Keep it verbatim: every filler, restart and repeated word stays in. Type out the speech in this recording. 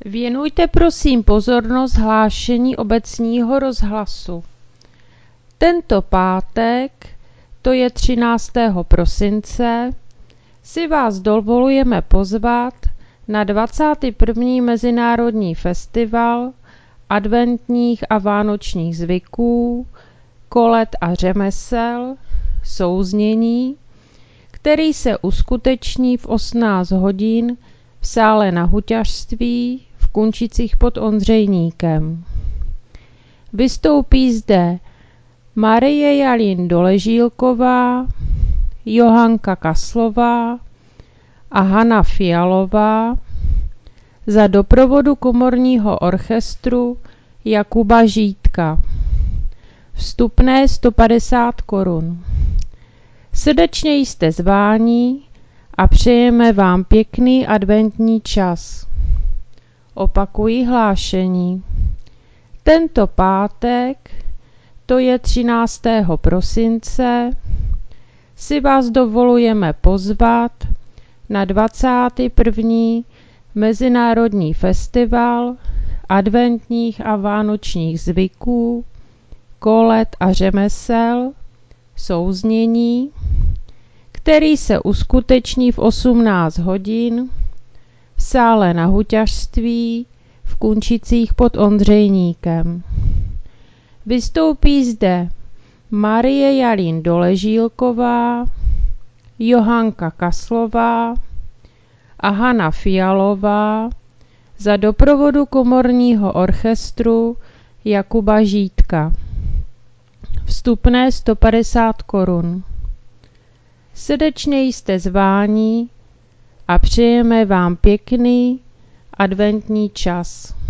Věnujte prosím pozornost hlášení obecního rozhlasu. Tento pátek, to je třináctého prosince, si vás dovolujeme pozvat na dvacátý první Mezinárodní festival adventních a vánočních zvyků, kolet a řemesel, souznění, který se uskuteční v osmnáct hodin v sále Na Huťařství v Kunčicích pod Ondřejníkem. Vystoupí zde Marie Jalín Doležílková, Johanka Kaslová a Hana Fialová za doprovodu komorního orchestru Jakuba Žídka. Vstupné sto padesát korun. Srdečně jste zváni a přejeme vám pěkný adventní čas. Opakuji hlášení. Tento pátek, to je třináctého prosince, si vás dovolujeme pozvat na dvacátý první Mezinárodní festival adventních a vánočních zvyků, kolet a řemesel, souznění, který se uskuteční v osmnáct hodin v sále Na Huťařství v Kunčicích pod Ondřejníkem. Vystoupí zde Marie Jalín Doležílková, Johanka Kaslová a Hana Fialová za doprovodu komorního orchestru Jakuba Žídka. Vstupné sto padesát korun. Srdečně jste zváni a přejeme vám pěkný adventní čas.